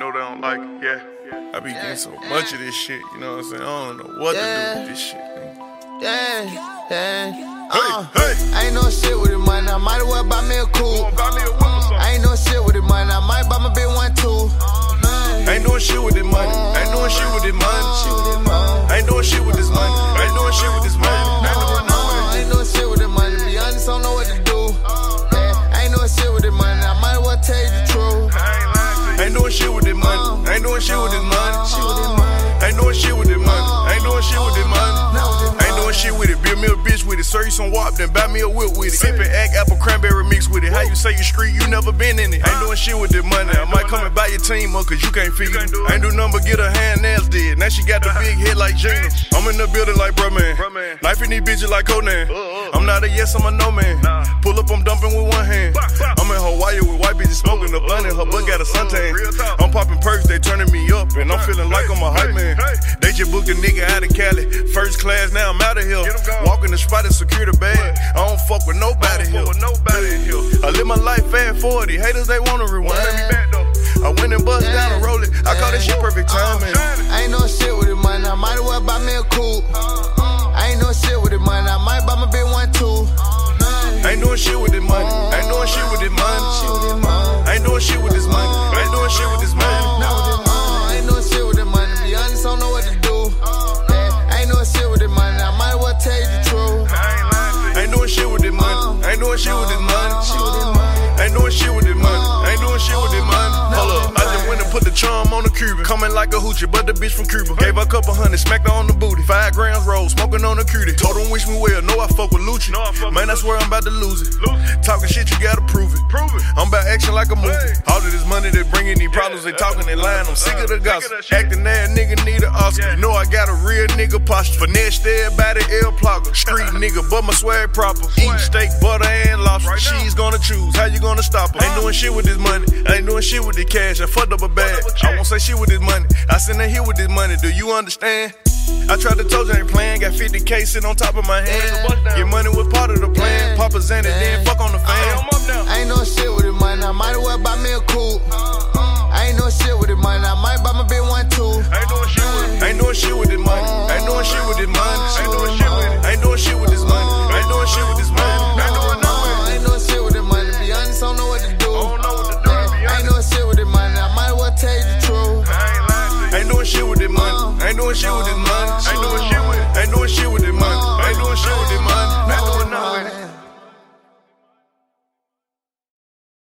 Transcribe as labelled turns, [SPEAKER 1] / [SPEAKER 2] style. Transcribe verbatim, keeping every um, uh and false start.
[SPEAKER 1] know they don't like it, yeah. I be getting so much of this shit, you know what I'm saying? I don't know what yeah. to do with this shit, man.
[SPEAKER 2] Yeah, yeah. Uh,
[SPEAKER 1] hey, hey.
[SPEAKER 2] I ain't no shit with it, man. I might as well buy me a coupe.
[SPEAKER 1] Buy me a whip or something.
[SPEAKER 2] I ain't no shit with it, man. I might buy my bitch one too.
[SPEAKER 1] Ain't doing shit with this money. Ain't doing shit with this money. Ain't doing shit with this money. Ain't doing shit with this money.
[SPEAKER 2] Ain't doing shit with this money. Be honest, I don't know what to do. Yeah, ain't doing shit with this money. I might as well tell you the truth.
[SPEAKER 1] Ain't doing shit with this money. Ain't doing shit with this money. Ain't doing shit with this money. Ain't doing shit with this money. Ain't doing shit with it. Build me a bitch with it. Serve you some wop, then buy me a whip with it. Sip and act apple cranberry mix with it. How you say you street, you never been in it. Ain't doing shit with this money. I might come and buy your team up, cause you can't feed it. Ain't do nothing but get her hand nails did. Now she got the big head like Gina. I'm in the building like bruh man. Knifing these bitches like Conan. I'm not a yes, I'm a no man. Pull up, I'm dumping with one hand. I'm in Hawaii with white bitches smoking the blunt and her butt got a suntan. I'm popping perks, they turning me up, and I'm feeling like I'm a hype man. They just booked a nigga out of Cali. First class, now I'm out of here. Walking the spot and secure the bag. I don't fuck with nobody here. I live my life fast forty. Haters, they wanna rewind. I went and bust down and roll it. I call this shit perfect timing.
[SPEAKER 2] I ain't no shit with it, man. I might as well buy me a coupe. I ain't no shit with it, man. I might buy my bitch one too.
[SPEAKER 1] Ain't doing shit with this money. Ain't doing shit with this money. Ain't doing shit with this money. Ain't doing shit with this money.
[SPEAKER 2] Ain't doing shit with this money. Be honest, I don't know what to do. Ain't doing shit with this money. I might as well tell you the truth.
[SPEAKER 1] Ain't doing shit with this money. Ain't doing shit with this money. Ain't doing shit with this money. Ain't doing shit with this money. Hold up, I just went and put the charm on the Cuban. Coming like a hoochie, but the bitch from Cuba. Gave her a couple hundred, smacked her on the booty. Five grams roll, smoking on the cutie. Told them wish me well, know I fuck with Lucci. Man, I swear I'm about to lose it. Talking shit, you gotta prove it. I'm about action like a movie. All of this money they bringing these problems, they talking, they lying. I'm sick of the gossip. Acting that nigga need an Oscar. You know I got a real nigga posture. Finesse everybody, L plugger. Street nigga, but my swag proper. Eat steak, butter, and lobster. She's gonna choose, how you gonna stop her? Ain't doing shit with this money. I ain't doing shit with the cash. I fucked up a bag. I won't say shit with this money. I send her here with this money. Do you understand? I tried to told you I ain't playing. Got fifty K sitting on top of my hand. Get money was part of the plan. Papa Xanny, then fuck on the fam.
[SPEAKER 2] I ain't no shit with it, man. I might as well buy me a coupe. I ain't no shit with it, man. I might buy my bitch one too.
[SPEAKER 1] Ain't doing shit with it. Ain't doing shit with this money. Ain't doing shit with this money.